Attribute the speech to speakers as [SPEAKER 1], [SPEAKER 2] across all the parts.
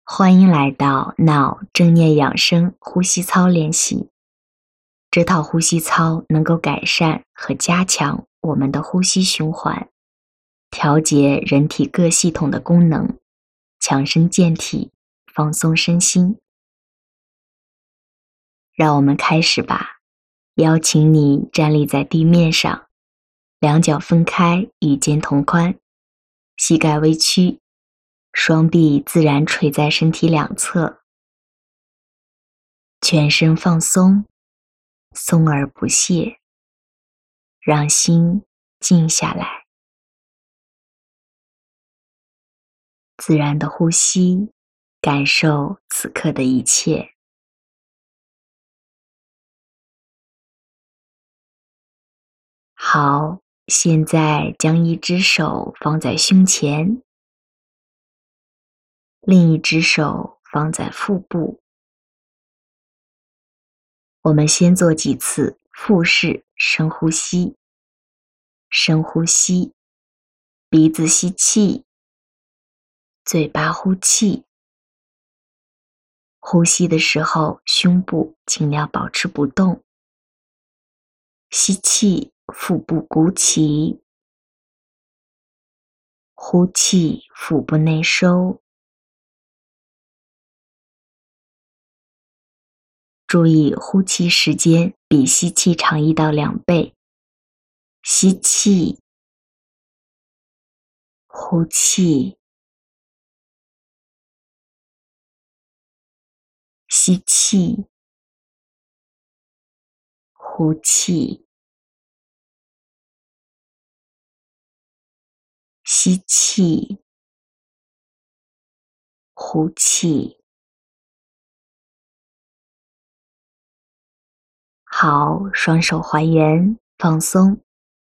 [SPEAKER 1] 欢迎来到脑正念养生呼吸操练习。这套呼吸操能够改善和加强我们的呼吸循环，调节人体各系统的功能，强身健体，放松身心。让我们开始吧。邀请你站立在地面上，两脚分开，与肩同宽，膝盖微曲，双臂自然垂在身体两侧，全身放松，松而不懈，让心静下来。自然的呼吸，感受此刻的一切。好，现在将一只手放在胸前，另一只手放在腹部。我们先做几次腹式深呼吸。深呼吸，鼻子吸气，嘴巴呼气。呼吸的时候，胸部尽量保持不动。吸气，腹部鼓起。呼气，腹部内收。注意呼气时间比吸气长1到2倍。吸气，呼气，吸气，呼气，吸气，呼气。好，双手还原，放松。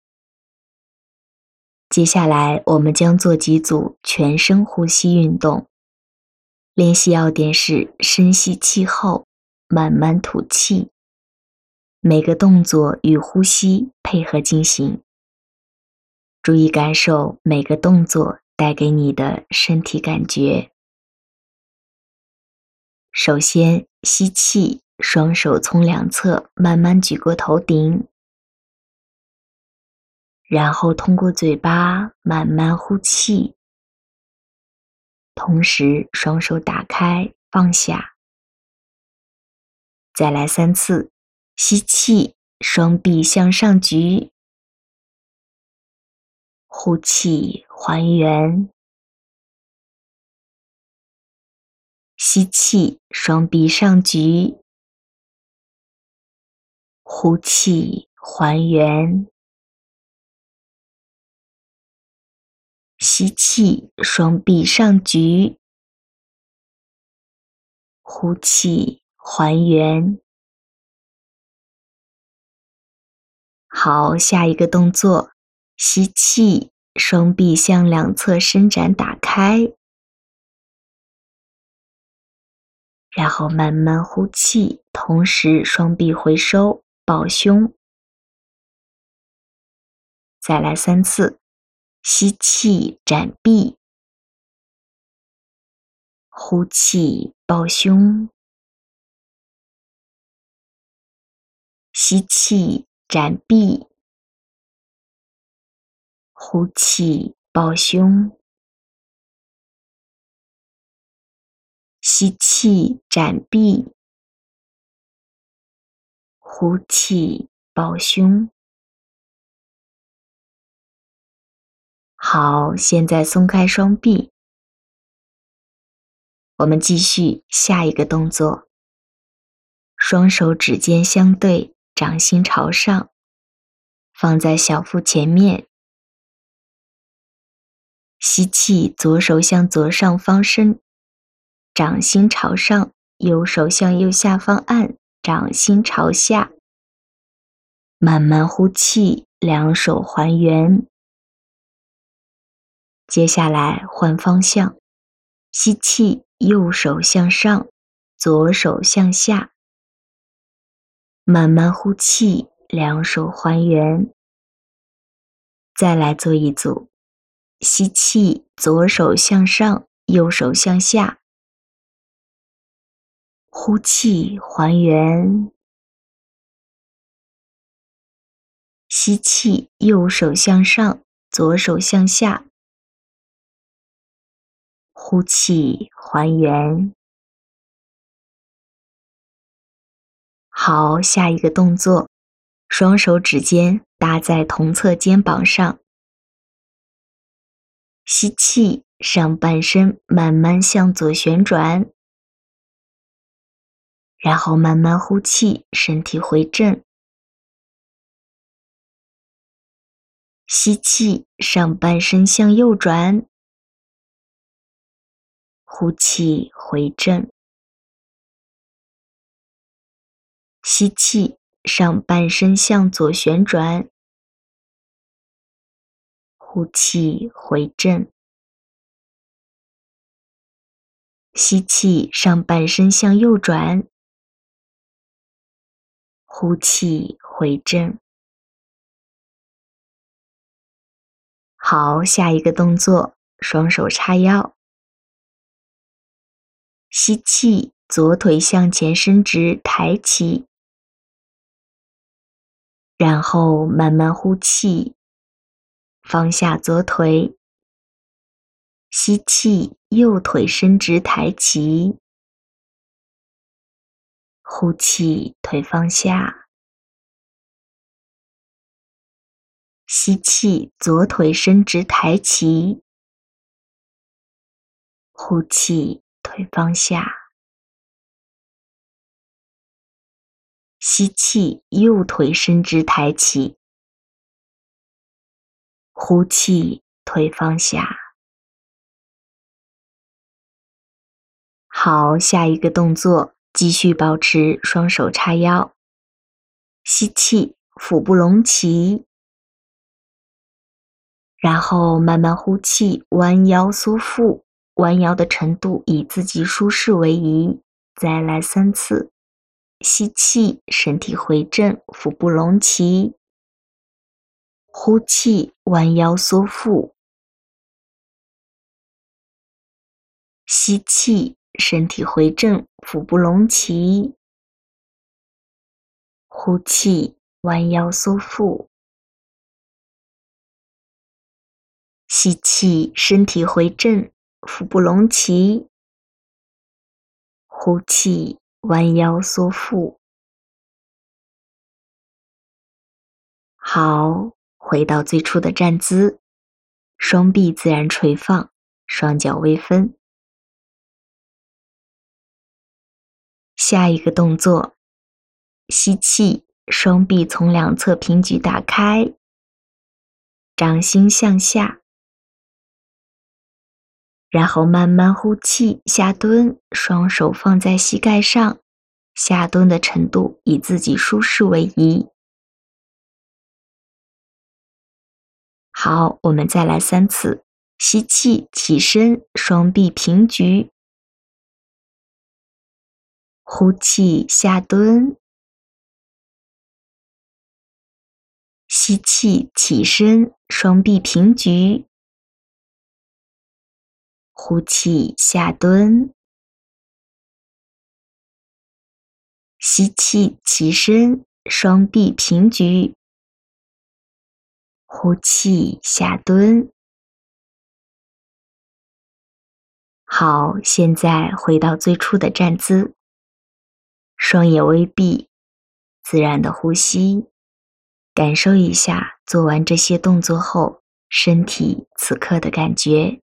[SPEAKER 1] 接下来我们将做几组全身呼吸运动。练习要点是深吸气后慢慢吐气，每个动作与呼吸配合进行。注意感受每个动作带给你的身体感觉。首先吸气，双手从两侧慢慢举过头顶，然后通过嘴巴慢慢呼气，同时双手打开放下。再来3次，吸气，双臂向上举，呼气还原。吸气，双臂上举，呼气还原。吸气，双臂上举，呼气还原。好，下一个动作，吸气，双臂向两侧伸展打开，然后慢慢呼气，同时双臂回收，抱胸。再来3次，吸气展臂，呼气抱胸。吸气展臂，呼气抱胸。吸气展臂，呼气抱胸。好，现在松开双臂。我们继续下一个动作。双手指尖相对，掌心朝上，放在小腹前面。吸气，左手向左上方伸，掌心朝上，右手向右下方按，掌心朝下。慢慢呼气，两手还原。接下来换方向，吸气，右手向上，左手向下。慢慢呼气，两手还原。再来做一组，吸气，左手向上，右手向下。 呼气，还原。吸气，右手向上，左手向下。呼气，还原。好，下一个动作，双手指尖搭在同侧肩膀上。吸气，上半身慢慢向左旋转，然后慢慢呼气，身体回正。吸气，上半身向右转，呼气，回正。吸气，上半身向左旋转，呼气，回正。吸气，上半身向右转，呼气，回正。好，下一个动作，双手叉腰。吸气，左腿向前伸直，抬起。然后慢慢呼气，放下左腿。吸气，右腿伸直抬起。呼气，腿放下。吸气，左腿伸直抬起。呼气，腿放下。吸气，右腿伸直抬起。呼气，腿放下。好，下一个动作，继续保持双手叉腰。吸气，腹部隆起。然后慢慢呼气，弯腰缩腹，弯腰的程度以自己舒适为宜。再来3次。吸气，身体回正，腹部隆起。呼气，弯腰缩腹。吸气，身体回正，腹部隆起。呼气，弯腰缩腹。吸气，身体回正，腹部隆起。呼气，弯腰缩腹。好，回到最初的站姿，双臂自然垂放，双脚微分。下一个动作，吸气，双臂从两侧平举打开，掌心向下。然后慢慢呼气，下蹲，双手放在膝盖上，下蹲的程度以自己舒适为宜。好，我们再来3次。吸气，起身，双臂平举。呼气，下蹲。吸气，起身，双臂平举。呼气，下蹲。吸气，起身，双臂平举。呼气，下蹲。好，现在回到最初的站姿，双眼微闭，自然的呼吸，感受一下做完这些动作后身体此刻的感觉。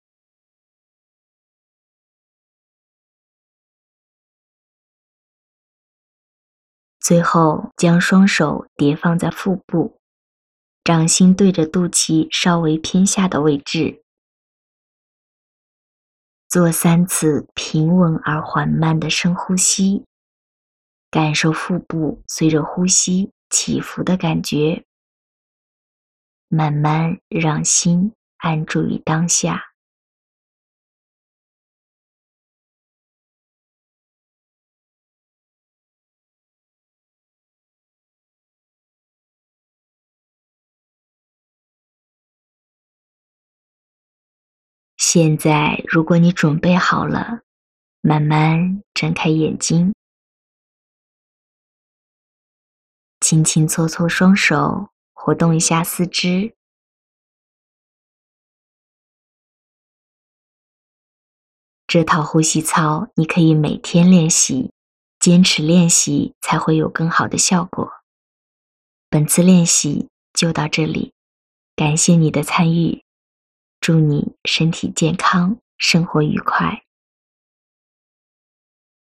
[SPEAKER 1] 最后将双手叠放在腹部，掌心对着肚脐稍微偏下的位置。做3次平稳而缓慢的深呼吸，感受腹部随着呼吸起伏的感觉，慢慢让心安住于当下。现在，如果你准备好了， 慢慢睁开眼睛，轻轻搓搓双手，活动一下四肢。这套呼吸操你可以每天练习，坚持练习才会有更好的效果。本次练习就到这里，感谢你的参与，祝你身体健康，生活愉快。